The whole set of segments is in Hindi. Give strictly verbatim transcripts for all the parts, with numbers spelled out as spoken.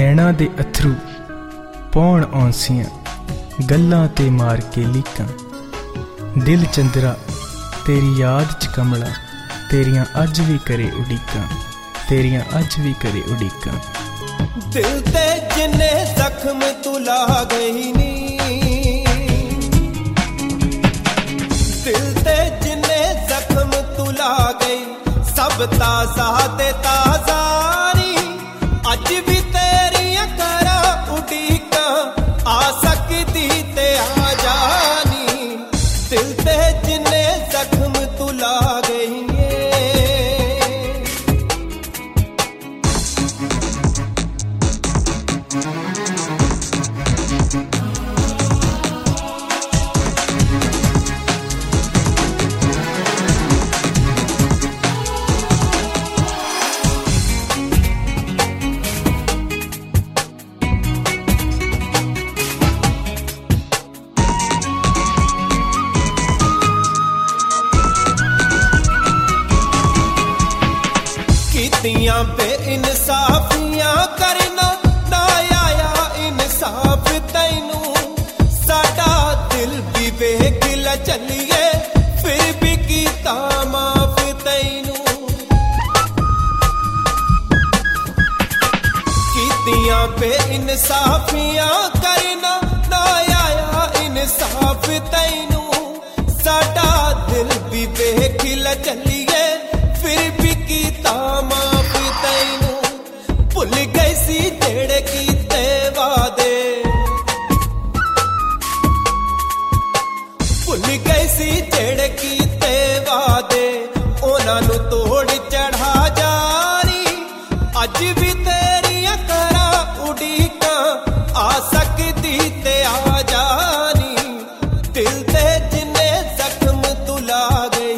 नैना दे अथरू पौण औंसियां गल्लां ते मार के लीकां। दिल चंदरा तेरी याद च कमला, तेरियां अज भी करे उड़ीकां, तेरियां अज भी करे उड़ीकां। दिल ते जिन्ने जख्म तू ला गई नी, दिल ते जिन्ने जख्म तू ला गई, सब ताजा ते ताजा नी। अज भी तेरियां करा उड़ीकां, आ सकदी ते आ जानी। दिल ते जिन्ने जख्म तू ला गई पे इंसाफियां करना ना आया इंसाफ तैनू। साडा दिल भी वेख ला चलिए, फिर भी कीता माफ तैनू। कीतियां पे इंसाफियां करना ना आया इंसाफ तैनू। साडा दिल भी वेख ला चलिए, फिर भी कीता माफ तैनू। भुल गई सी जेड़े कीते वादे, भुल गई सी जेड़े कीते वादे, उन्हां नू तोड़ चढ़ा जानी। अज भी तेरियां करा उड़ीकां, आ सकदी ते आ जानी। दिल ते जिन्ने जख्म तू ला गई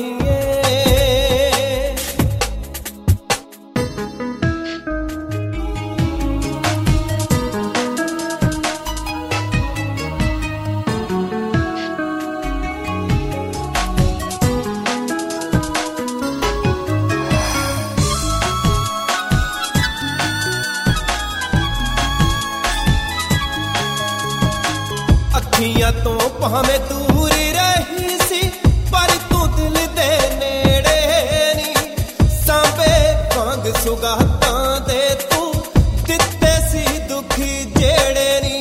तो भावें दूर रही सी, पर तू दिल दे नेड़े नी। सांबे वांग सुगातां दे तू दिते सी दुखी जेड़े नी।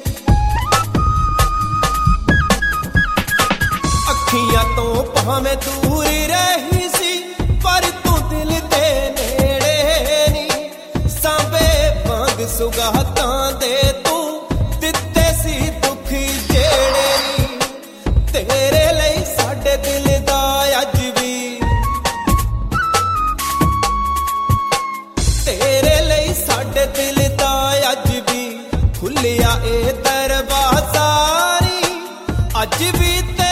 अखियां तो भावें दूर रही सी, पर तू दिल दे नेड़े नी। सांबे वांग सुगातां दे तू दिते सी दुखी जेड़े नी। तेरे लई साडे दिल दा अज भी, तेरे लई साडे दिल दा अज भी खुलिया ए दरवाजा नी। अज भी